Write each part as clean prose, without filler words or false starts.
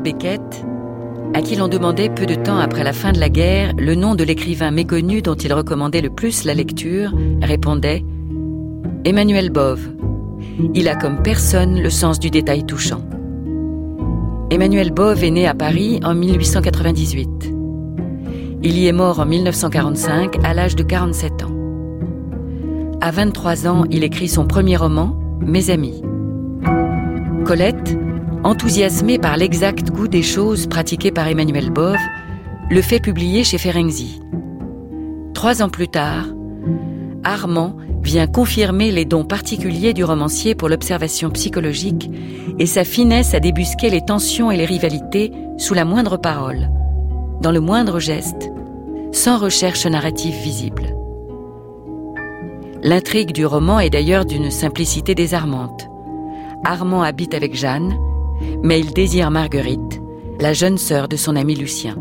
Beckett, à qui l'on demandait peu de temps après la fin de la guerre le nom de l'écrivain méconnu dont il recommandait le plus la lecture, répondait « Emmanuel Bove. Il a comme personne le sens du détail touchant. » Emmanuel Bove est né à Paris en 1898. Il y est mort en 1945 à l'âge de 47 ans. À 23 ans, il écrit son premier roman, Mes amis. Colette, enthousiasmée par l'exact goût des choses pratiquées par Emmanuel Bove, le fait publier chez Ferenczi. 3 ans plus tard, Armand vient confirmer les dons particuliers du romancier pour l'observation psychologique et sa finesse à débusquer les tensions et les rivalités sous la moindre parole, dans le moindre geste, sans recherche narrative visible. L'intrigue du roman est d'ailleurs d'une simplicité désarmante. Armand habite avec Jeanne, mais il désire Marguerite, la jeune sœur de son ami Lucien.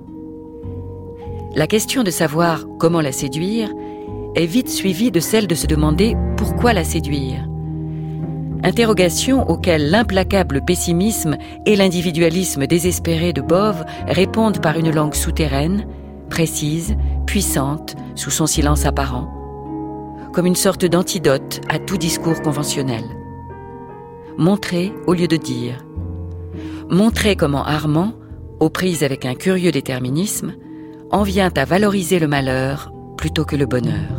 La question de savoir comment la séduire est vite suivie de celle de se demander pourquoi la séduire. Interrogation auxquelles l'implacable pessimisme et l'individualisme désespéré de Bove répondent par une langue souterraine, précise, puissante, sous son silence apparent, comme une sorte d'antidote à tout discours conventionnel. Montrer au lieu de dire. Montrer comment Armand, aux prises avec un curieux déterminisme, en vient à valoriser le malheur plutôt que le bonheur.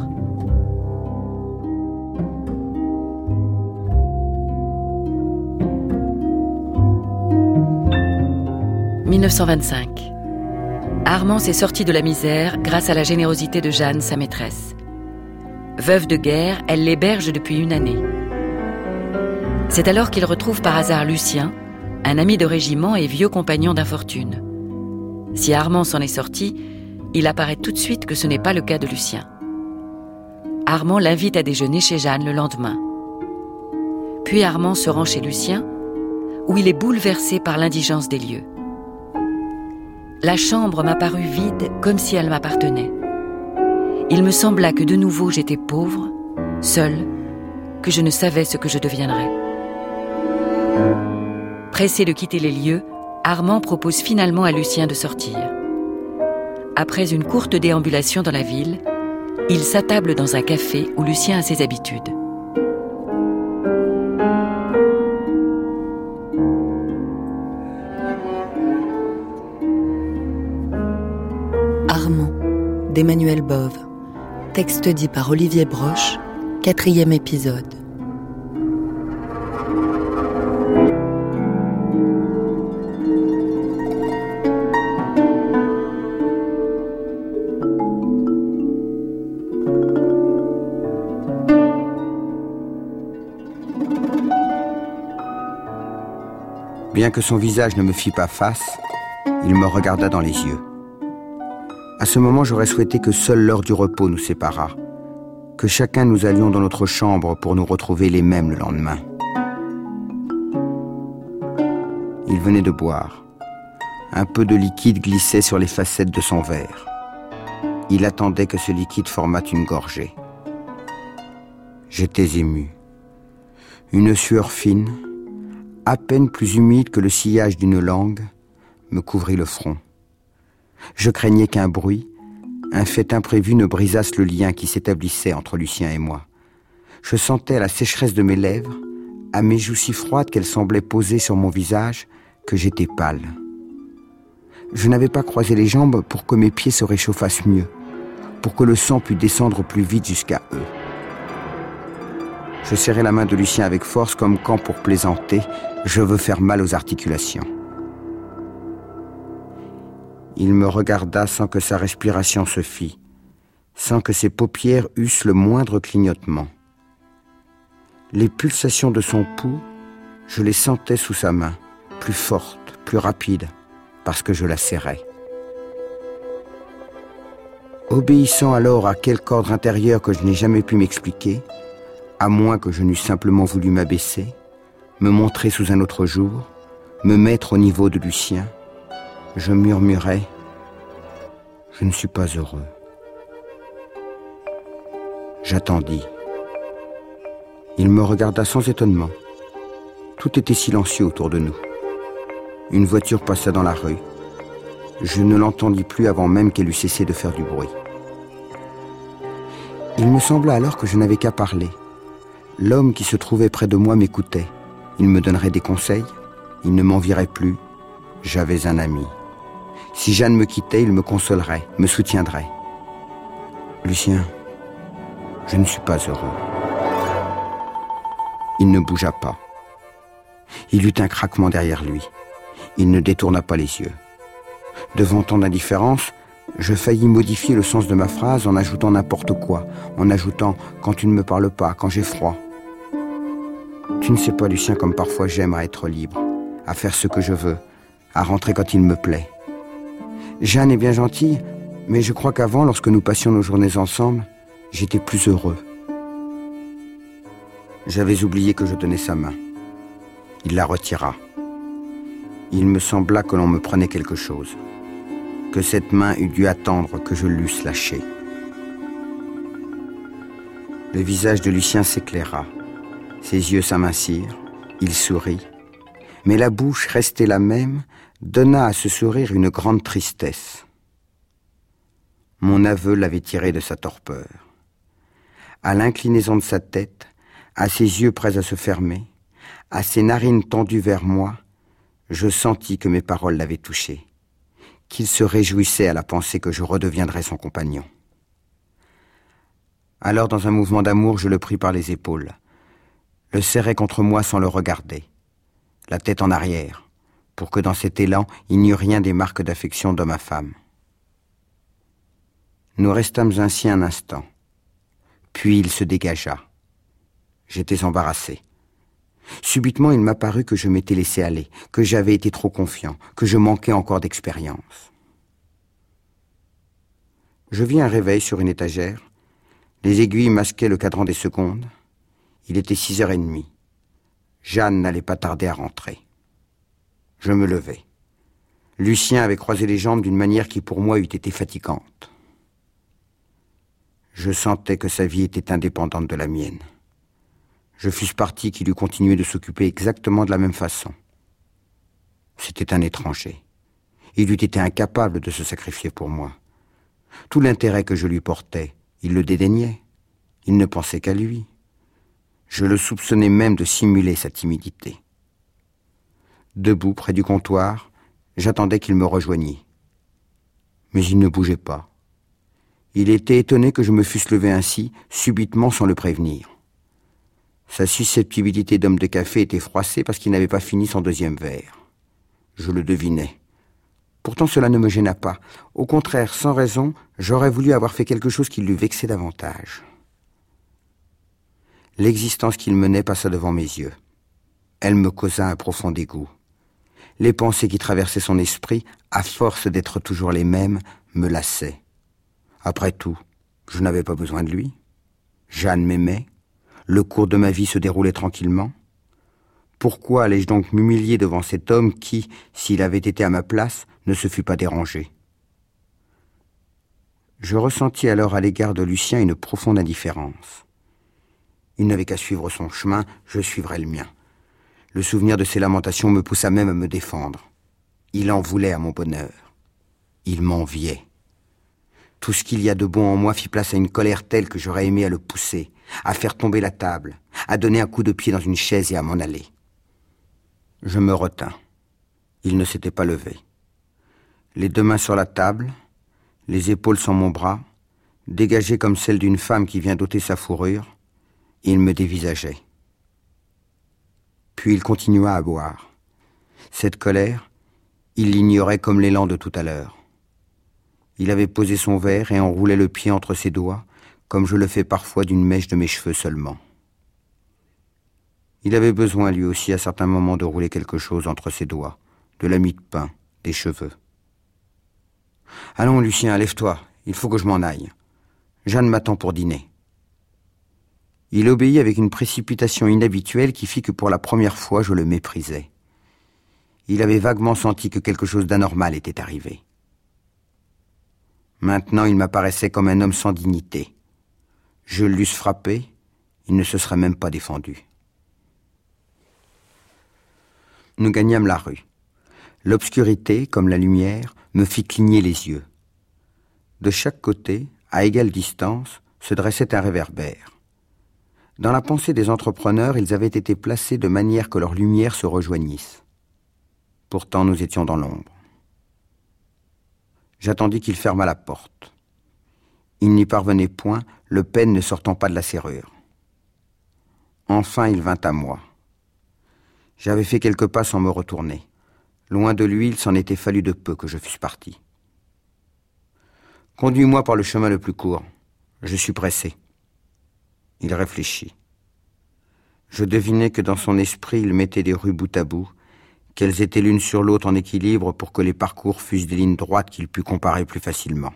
« 1925. Armand s'est sorti de la misère grâce à la générosité de Jeanne, sa maîtresse. Veuve de guerre, elle l'héberge depuis 1 année. C'est alors qu'il retrouve par hasard Lucien, un ami de régiment et vieux compagnon d'infortune. Si Armand s'en est sorti, il apparaît tout de suite que ce n'est pas le cas de Lucien. Armand l'invite à déjeuner chez Jeanne le lendemain. Puis Armand se rend chez Lucien, où il est bouleversé par l'indigence des lieux. La chambre m'a paru vide comme si elle m'appartenait. Il me sembla que de nouveau j'étais pauvre, seule, que je ne savais ce que je deviendrais. Pressé de quitter les lieux, Armand propose finalement à Lucien de sortir. Après une courte déambulation dans la ville, il s'attable dans un café où Lucien a ses habitudes. Armand, d'Emmanuel Bove. Texte dit par Olivier Broche, 4e épisode. Bien que son visage ne me fît pas face, il me regarda dans les yeux. À ce moment, j'aurais souhaité que seule l'heure du repos nous séparât, que chacun nous allions dans notre chambre pour nous retrouver les mêmes le lendemain. Il venait de boire. Un peu de liquide glissait sur les facettes de son verre. Il attendait que ce liquide formât une gorgée. J'étais ému. Une sueur fine, à peine plus humide que le sillage d'une langue, me couvrit le front. Je craignais qu'un bruit, un fait imprévu ne brisasse le lien qui s'établissait entre Lucien et moi. Je sentais à la sécheresse de mes lèvres, à mes joues si froides qu'elles semblaient posées sur mon visage, que j'étais pâle. Je n'avais pas croisé les jambes pour que mes pieds se réchauffassent mieux, pour que le sang pût descendre plus vite jusqu'à eux. Je serrai la main de Lucien avec force, comme quand, pour plaisanter, je veux faire mal aux articulations. Il me regarda sans que sa respiration se fît, sans que ses paupières eussent le moindre clignotement. Les pulsations de son pouls, je les sentais sous sa main, plus fortes, plus rapides, parce que je la serrais. Obéissant alors à quelque ordre intérieur que je n'ai jamais pu m'expliquer, à moins que je n'eusse simplement voulu m'abaisser, me montrer sous un autre jour, me mettre au niveau de Lucien, je murmurais « Je ne suis pas heureux ». J'attendis. Il me regarda sans étonnement. Tout était silencieux autour de nous. Une voiture passa dans la rue. Je ne l'entendis plus avant même qu'elle eût cessé de faire du bruit. Il me sembla alors que je n'avais qu'à parler. L'homme qui se trouvait près de moi m'écoutait. Il me donnerait des conseils. Il ne m'envierait plus. J'avais un ami. Si Jeanne me quittait, il me consolerait, me soutiendrait. Lucien, je ne suis pas heureux. Il ne bougea pas. Il eut un craquement derrière lui. Il ne détourna pas les yeux. Devant tant d'indifférence, je faillis modifier le sens de ma phrase en ajoutant n'importe quoi, en ajoutant « quand tu ne me parles pas, quand j'ai froid ». Tu ne sais pas, Lucien, comme parfois j'aime à être libre, à faire ce que je veux, à rentrer quand il me plaît. Jeanne est bien gentille, mais je crois qu'avant, lorsque nous passions nos journées ensemble, j'étais plus heureux. J'avais oublié que je tenais sa main. Il la retira. Il me sembla que l'on me prenait quelque chose, que cette main eût dû attendre que je l'eusse lâchée. Le visage de Lucien s'éclaira. Ses yeux s'amincirent, il sourit, mais la bouche, restée la même, donna à ce sourire une grande tristesse. Mon aveu l'avait tiré de sa torpeur. À l'inclinaison de sa tête, à ses yeux prêts à se fermer, à ses narines tendues vers moi, je sentis que mes paroles l'avaient touché, qu'il se réjouissait à la pensée que je redeviendrais son compagnon. Alors, dans un mouvement d'amour, je le pris par les épaules, le serrai contre moi sans le regarder, la tête en arrière, pour que dans cet élan, il n'y eût rien des marques d'affection d'homme à femme. Nous restâmes ainsi un instant, puis il se dégagea. J'étais embarrassé. Subitement, il m'apparut que je m'étais laissé aller, que j'avais été trop confiant, que je manquais encore d'expérience. Je vis un réveil sur une étagère. Les aiguilles masquaient le cadran des secondes. Il était 6h30. Jeanne n'allait pas tarder à rentrer. Je me levai. Lucien avait croisé les jambes d'une manière qui pour moi eût été fatigante. Je sentais que sa vie était indépendante de la mienne. Je fusse parti qu'il eût continué de s'occuper exactement de la même façon. C'était un étranger. Il eût été incapable de se sacrifier pour moi. Tout l'intérêt que je lui portais, il le dédaignait. Il ne pensait qu'à lui. Je le soupçonnais même de simuler sa timidité. Debout près du comptoir, j'attendais qu'il me rejoignît. Mais il ne bougeait pas. Il était étonné que je me fusse levé ainsi, subitement sans le prévenir. Sa susceptibilité d'homme de café était froissée parce qu'il n'avait pas fini son deuxième verre. Je le devinais. Pourtant cela ne me gêna pas. Au contraire, sans raison, j'aurais voulu avoir fait quelque chose qui l'eût vexé davantage. L'existence qu'il menait passa devant mes yeux. Elle me causa un profond dégoût. Les pensées qui traversaient son esprit, à force d'être toujours les mêmes, me lassaient. Après tout, je n'avais pas besoin de lui. Jeanne m'aimait. Le cours de ma vie se déroulait tranquillement. Pourquoi allais-je donc m'humilier devant cet homme qui, s'il avait été à ma place, ne se fût pas dérangé? Je ressentis alors à l'égard de Lucien une profonde indifférence. Il n'avait qu'à suivre son chemin, je suivrais le mien. Le souvenir de ses lamentations me poussa même à me défendre. Il en voulait à mon bonheur. Il m'enviait. Tout ce qu'il y a de bon en moi fit place à une colère telle que j'aurais aimé à le pousser, à faire tomber la table, à donner un coup de pied dans une chaise et à m'en aller. Je me retins. Il ne s'était pas levé. Les deux mains sur la table, les épaules sur mon bras, dégagées comme celles d'une femme qui vient d'ôter sa fourrure, il me dévisageait. Puis il continua à boire. Cette colère, il l'ignorait comme l'élan de tout à l'heure. Il avait posé son verre et enroulait le pied entre ses doigts, comme je le fais parfois d'une mèche de mes cheveux seulement. Il avait besoin, lui aussi, à certains moments, de rouler quelque chose entre ses doigts, de la mie de pain, des cheveux. « Allons, Lucien, lève-toi, il faut que je m'en aille. Jeanne m'attend pour dîner. » Il obéit avec une précipitation inhabituelle qui fit que pour la première fois, je le méprisais. Il avait vaguement senti que quelque chose d'anormal était arrivé. Maintenant, il m'apparaissait comme un homme sans dignité. Je l'eusse frappé, il ne se serait même pas défendu. Nous gagnâmes la rue. L'obscurité, comme la lumière, me fit cligner les yeux. De chaque côté, à égale distance, se dressait un réverbère. Dans la pensée des entrepreneurs, ils avaient été placés de manière que leurs lumières se rejoignissent. Pourtant, nous étions dans l'ombre. J'attendis qu'il fermât la porte. Il n'y parvenait point, le pêne ne sortant pas de la serrure. Enfin, il vint à moi. J'avais fait quelques pas sans me retourner. Loin de lui, il s'en était fallu de peu que je fusse parti. « Conduis-moi par le chemin le plus court. Je suis pressé. » Il réfléchit. Je devinais que dans son esprit, il mettait des rues bout à bout, qu'elles étaient l'une sur l'autre en équilibre pour que les parcours fussent des lignes droites qu'il pût comparer plus facilement.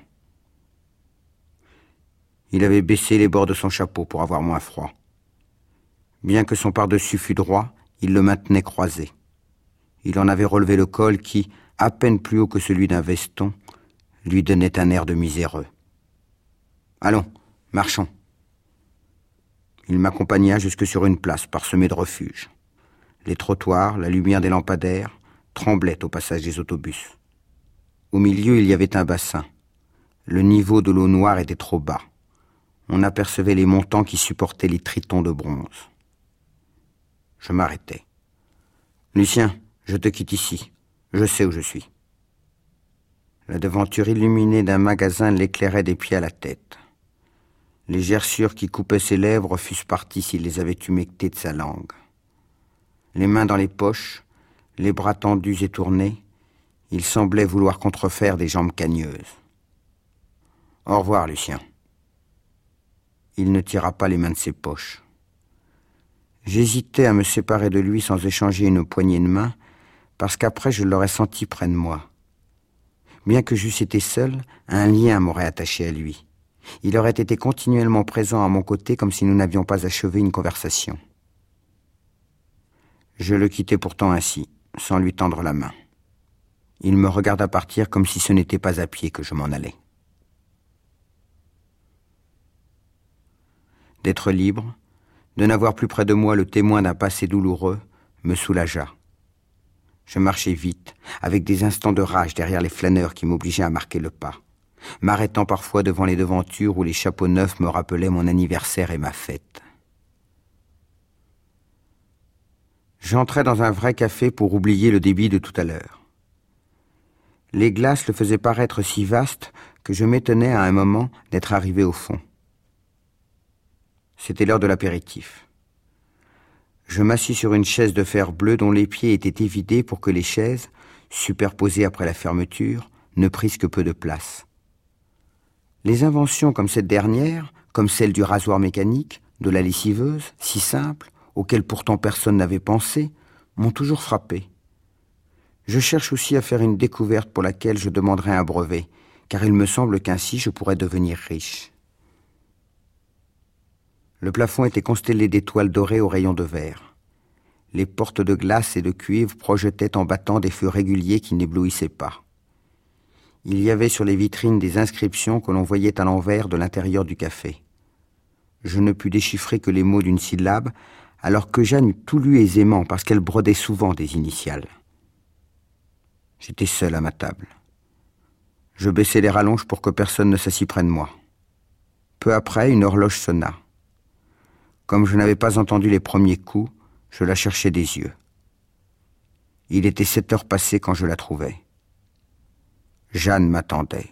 Il avait baissé les bords de son chapeau pour avoir moins froid. Bien que son pardessus fût droit, il le maintenait croisé. Il en avait relevé le col qui, à peine plus haut que celui d'un veston, lui donnait un air de miséreux. « Allons, marchons !» Il m'accompagna jusque sur une place parsemée de refuges. Les trottoirs, la lumière des lampadaires, tremblaient au passage des autobus. Au milieu, il y avait un bassin. Le niveau de l'eau noire était trop bas. On apercevait les montants qui supportaient les tritons de bronze. Je m'arrêtai. « Lucien, je te quitte ici. Je sais où je suis. » La devanture illuminée d'un magasin l'éclairait des pieds à la tête. Les gerçures qui coupaient ses lèvres fussent parties s'il les avait humectées de sa langue. Les mains dans les poches, les bras tendus et tournés, il semblait vouloir contrefaire des jambes cagneuses. « Au revoir, Lucien. » Il ne tira pas les mains de ses poches. J'hésitais à me séparer de lui sans échanger une poignée de main, parce qu'après je l'aurais senti près de moi. Bien que j'eusse été seul, un lien m'aurait attaché à lui. Il aurait été continuellement présent à mon côté comme si nous n'avions pas achevé une conversation. Je le quittai pourtant ainsi, sans lui tendre la main. Il me regarda partir comme si ce n'était pas à pied que je m'en allais. D'être libre, de n'avoir plus près de moi le témoin d'un passé douloureux, me soulagea. Je marchais vite, avec des instants de rage derrière les flâneurs qui m'obligeaient à marquer le pas, m'arrêtant parfois devant les devantures où les chapeaux neufs me rappelaient mon anniversaire et ma fête. J'entrais dans un vrai café pour oublier le débit de tout à l'heure. Les glaces le faisaient paraître si vaste que je m'étonnais à un moment d'être arrivé au fond. C'était l'heure de l'apéritif. Je m'assis sur une chaise de fer bleu dont les pieds étaient évidés pour que les chaises, superposées après la fermeture, ne prissent que peu de place. Les inventions comme cette dernière, comme celle du rasoir mécanique, de la lessiveuse, si simple, auxquelles pourtant personne n'avait pensé, m'ont toujours frappé. Je cherche aussi à faire une découverte pour laquelle je demanderai un brevet, car il me semble qu'ainsi je pourrais devenir riche. Le plafond était constellé d'étoiles dorées aux rayons de verre. Les portes de glace et de cuivre projetaient en battant des feux réguliers qui n'éblouissaient pas. Il y avait sur les vitrines des inscriptions que l'on voyait à l'envers de l'intérieur du café. Je ne pus déchiffrer que les mots d'une syllabe, alors que Jeanne eût tout lu aisément parce qu'elle brodait souvent des initiales. J'étais seul à ma table. Je baissai les rallonges pour que personne ne s'assît près de moi. Peu après, une horloge sonna. Comme je n'avais pas entendu les premiers coups, je la cherchais des yeux. Il était 7 heures passées quand je la trouvai. Jeanne m'attendait.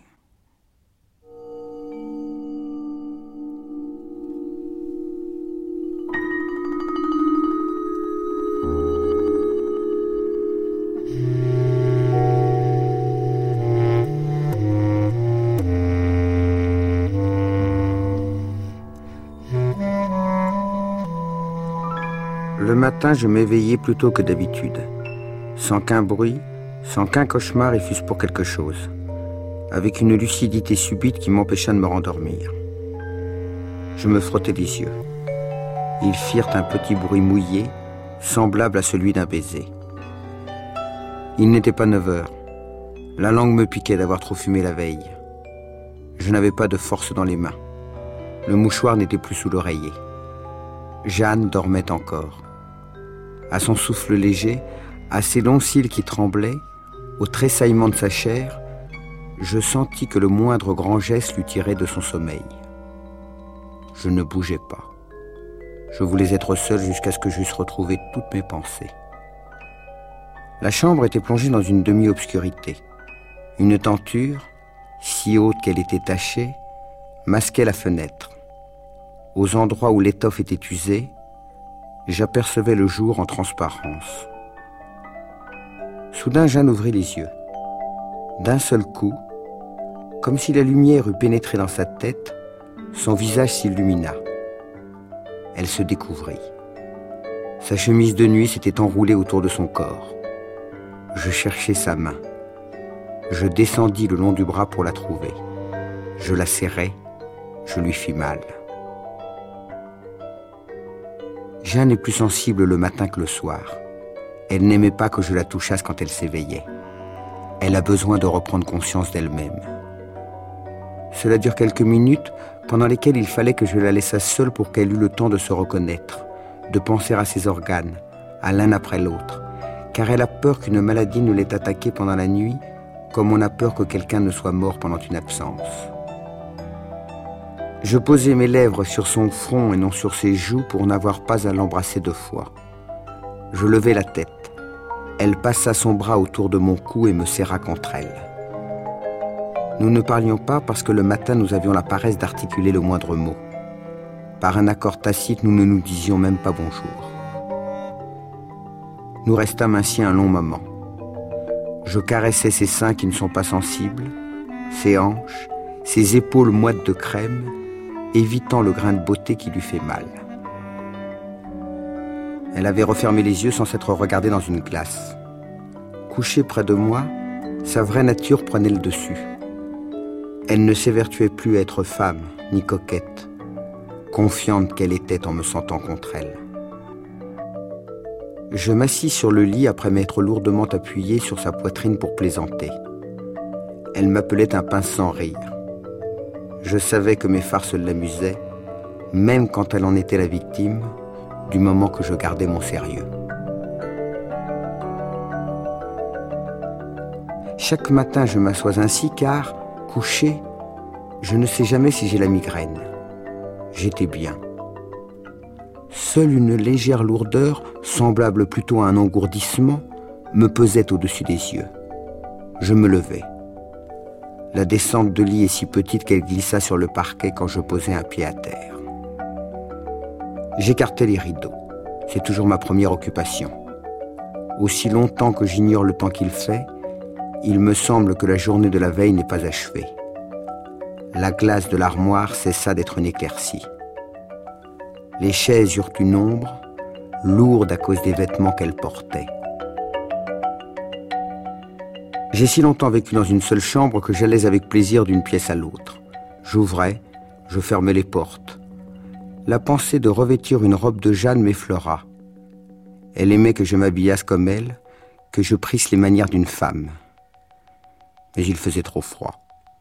Le matin, je m'éveillai plus tôt que d'habitude, sans qu'un bruit, sans qu'un cauchemar y fût pour quelque chose, avec une lucidité subite qui m'empêcha de me rendormir. Je me frottai les yeux. Ils firent un petit bruit mouillé, semblable à celui d'un baiser. Il n'était pas 9 heures. La langue me piquait d'avoir trop fumé la veille. Je n'avais pas de force dans les mains. Le mouchoir n'était plus sous l'oreiller. Jeanne dormait encore. À son souffle léger, à ses longs cils qui tremblaient, Au tressaillement de sa chair, je sentis que le moindre grand geste l'eût tiré de son sommeil. Je ne bougeais pas. Je voulais être seul jusqu'à ce que j'eusse retrouvé toutes mes pensées. La chambre était plongée dans une demi-obscurité. Une tenture, si haute qu'elle était tachée, masquait la fenêtre. Aux endroits où l'étoffe était usée, j'apercevais le jour en transparence. Soudain, Jeanne ouvrit les yeux. D'un seul coup, comme si la lumière eût pénétré dans sa tête, son visage s'illumina. Elle se découvrit. Sa chemise de nuit s'était enroulée autour de son corps. Je cherchai sa main. Je descendis le long du bras pour la trouver. Je la serrai, je lui fis mal. Jeanne est plus sensible le matin que le soir. Elle n'aimait pas que je la touchasse quand elle s'éveillait. Elle a besoin de reprendre conscience d'elle-même. Cela dure quelques minutes, pendant lesquelles il fallait que je la laissasse seule pour qu'elle eût le temps de se reconnaître, de penser à ses organes, à l'un après l'autre, car elle a peur qu'une maladie ne l'ait attaquée pendant la nuit, comme on a peur que quelqu'un ne soit mort pendant une absence. Je posai mes lèvres sur son front et non sur ses joues pour n'avoir pas à l'embrasser 2 fois. Je levai la tête. Elle passa son bras autour de mon cou et me serra contre elle. Nous ne parlions pas parce que le matin nous avions la paresse d'articuler le moindre mot. Par un accord tacite, nous ne nous disions même pas bonjour. Nous restâmes ainsi un long moment. Je caressais ses seins qui ne sont pas sensibles, ses hanches, ses épaules moites de crème, évitant le grain de beauté qui lui fait mal. Elle avait refermé les yeux sans s'être regardée dans une glace. Couchée près de moi, sa vraie nature prenait le dessus. Elle ne s'évertuait plus à être femme, ni coquette, confiante qu'elle était en me sentant contre elle. Je m'assis sur le lit après m'être lourdement appuyé sur sa poitrine pour plaisanter. Elle m'appelait un pince sans rire. Je savais que mes farces l'amusaient, même quand elle en était la victime, du moment que je gardais mon sérieux. Chaque matin, je m'assois ainsi car, couché, je ne sais jamais si j'ai la migraine. J'étais bien. Seule une légère lourdeur, semblable plutôt à un engourdissement, me pesait au-dessus des yeux. Je me levai. La descente de lit est si petite qu'elle glissa sur le parquet quand je posai un pied à terre. J'écartai les rideaux. C'est toujours ma première occupation. Aussi longtemps que j'ignore le temps qu'il fait, il me semble que la journée de la veille n'est pas achevée. La glace de l'armoire cessa d'être une éclaircie. Les chaises eurent une ombre, lourde à cause des vêtements qu'elles portaient. J'ai si longtemps vécu dans une seule chambre que j'allais avec plaisir d'une pièce à l'autre. J'ouvrais, je fermais les portes. La pensée de revêtir une robe de Jeanne m'effleura. Elle aimait que je m'habillasse comme elle, que je prisse les manières d'une femme. Mais il faisait trop froid.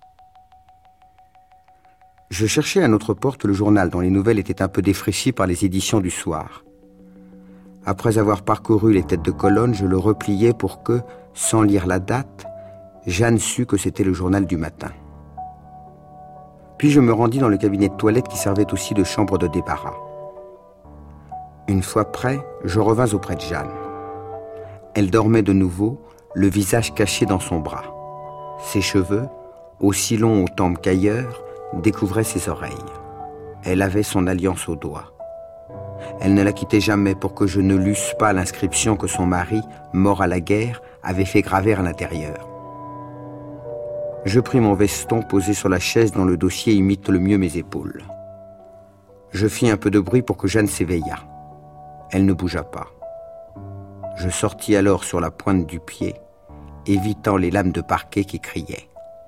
Je cherchais à notre porte le journal dont les nouvelles étaient un peu défraîchies par les éditions du soir. Après avoir parcouru les têtes de colonne, je le repliai pour que, sans lire la date, Jeanne sût que c'était le journal du matin. Puis je me rendis dans le cabinet de toilette qui servait aussi de chambre de débarras. Une fois prêt, je revins auprès de Jeanne. Elle dormait de nouveau, le visage caché dans son bras. Ses cheveux, aussi longs aux tempes qu'ailleurs, découvraient ses oreilles. Elle avait son alliance au doigt. Elle ne la quittait jamais pour que je ne lusse pas l'inscription que son mari, mort à la guerre, avait fait graver à l'intérieur. Je pris mon veston posé sur la chaise dont le dossier imite le mieux mes épaules. Je fis un peu de bruit pour que Jeanne s'éveillât. Elle ne bougea pas. Je sortis alors sur la pointe du pied, évitant les lames de parquet qui criaient.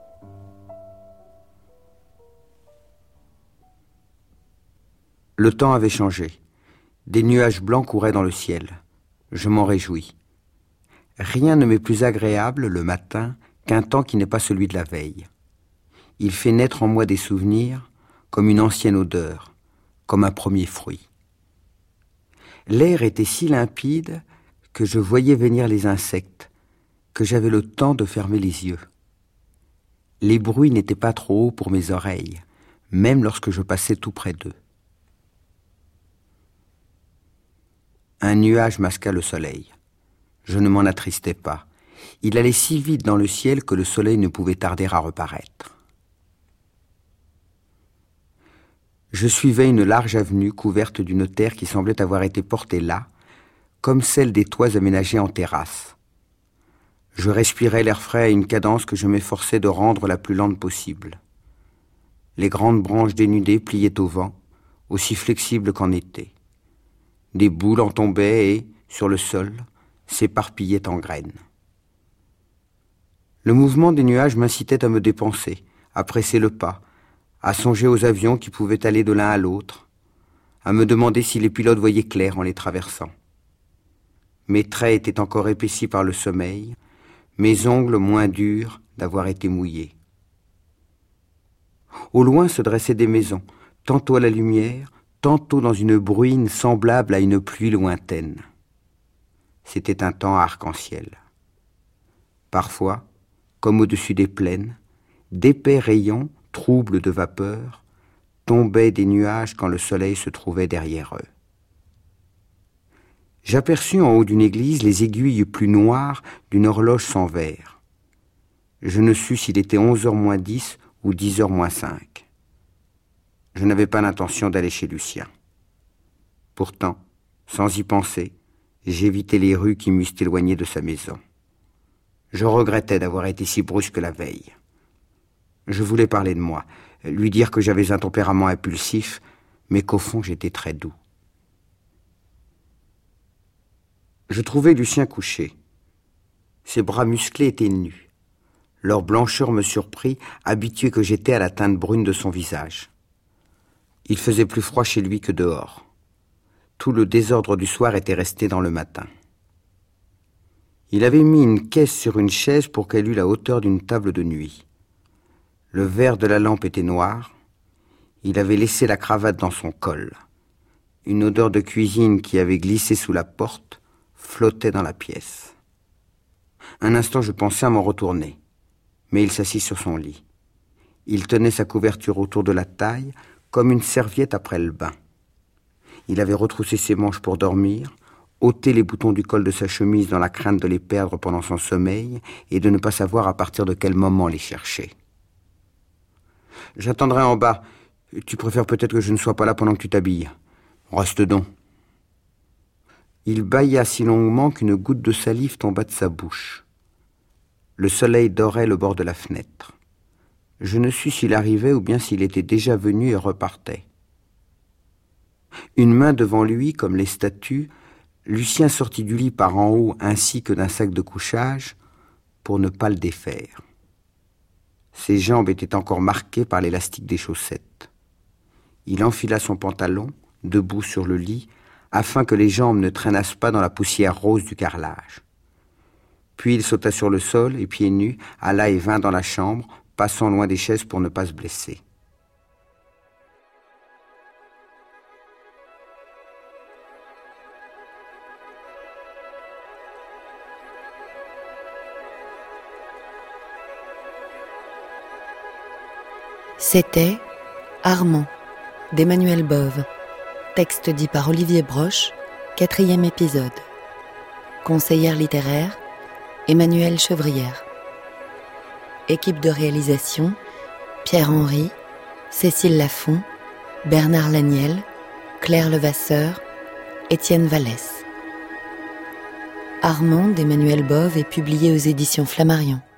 Le temps avait changé. Des nuages blancs couraient dans le ciel. Je m'en réjouis. Rien ne m'est plus agréable, le matin, qu'un temps qui n'est pas celui de la veille. Il fait naître en moi des souvenirs, comme une ancienne odeur, comme un premier fruit. L'air était si limpide que je voyais venir les insectes, que j'avais le temps de fermer les yeux. Les bruits n'étaient pas trop hauts pour mes oreilles, même lorsque je passais tout près d'eux. Un nuage masqua le soleil. Je ne m'en attristais pas. Il allait si vite dans le ciel que le soleil ne pouvait tarder à reparaître. Je suivais une large avenue couverte d'une terre qui semblait avoir été portée là, comme celle des toits aménagés en terrasse. Je respirais l'air frais à une cadence que je m'efforçais de rendre la plus lente possible. Les grandes branches dénudées pliaient au vent, aussi flexibles qu'en été. Des boules en tombaient et, sur le sol, s'éparpillaient en graines. Le mouvement des nuages m'incitait à me dépenser, à presser le pas, à songer aux avions qui pouvaient aller de l'un à l'autre, à me demander si les pilotes voyaient clair en les traversant. Mes traits étaient encore épaissis par le sommeil, mes ongles moins durs d'avoir été mouillés. Au loin se dressaient des maisons, tantôt à la lumière, tantôt dans une bruine semblable à une pluie lointaine. C'était un temps arc-en-ciel. Parfois, comme au-dessus des plaines, d'épais rayons, troubles de vapeur, tombaient des nuages quand le soleil se trouvait derrière eux. J'aperçus en haut d'une église les aiguilles plus noires d'une horloge sans verre. Je ne sus s'il était 11h moins 10 ou 10h moins 5. Je n'avais pas l'intention d'aller chez Lucien. Pourtant, sans y penser, j'évitais les rues qui m'eussent éloigné de sa maison. Je regrettais d'avoir été si brusque la veille. Je voulais parler de moi, lui dire que j'avais un tempérament impulsif, mais qu'au fond j'étais très doux. Je trouvai Lucien couché. Ses bras musclés étaient nus. Leur blancheur me surprit, habitué que j'étais à la teinte brune de son visage. Il faisait plus froid chez lui que dehors. Tout le désordre du soir était resté dans le matin. Il avait mis une caisse sur une chaise pour qu'elle eût la hauteur d'une table de nuit. Le verre de la lampe était noir. Il avait laissé la cravate dans son col. Une odeur de cuisine qui avait glissé sous la porte flottait dans la pièce. Un instant, je pensais à m'en retourner, mais il s'assit sur son lit. Il tenait sa couverture autour de la taille, comme une serviette après le bain. Il avait retroussé ses manches pour dormir, ôté les boutons du col de sa chemise dans la crainte de les perdre pendant son sommeil et de ne pas savoir à partir de quel moment les chercher. « J'attendrai en bas. Tu préfères peut-être que je ne sois pas là pendant que tu t'habilles. Reste donc. » Il bâilla si longuement qu'une goutte de salive tomba de sa bouche. Le soleil dorait le bord de la fenêtre. Je ne sus s'il arrivait ou bien s'il était déjà venu et repartait. Une main devant lui, comme les statues, Lucien sortit du lit par en haut ainsi que d'un sac de couchage pour ne pas le défaire. Ses jambes étaient encore marquées par l'élastique des chaussettes. Il enfila son pantalon, debout sur le lit, afin que les jambes ne traînassent pas dans la poussière rose du carrelage. Puis il sauta sur le sol et, pieds nus, alla et vint dans la chambre, passant loin des chaises pour ne pas se blesser. C'était Armand d'Emmanuel Bove. Texte dit par Olivier Broche, 4e épisode. Conseillère littéraire, Emmanuelle Chevrière. Équipe de réalisation, Pierre Henry, Cécile Lafont, Bernard Laniel, Claire Levasseur, Étienne Vallès. Armand d'Emmanuel Bove est publié aux éditions Flammarion.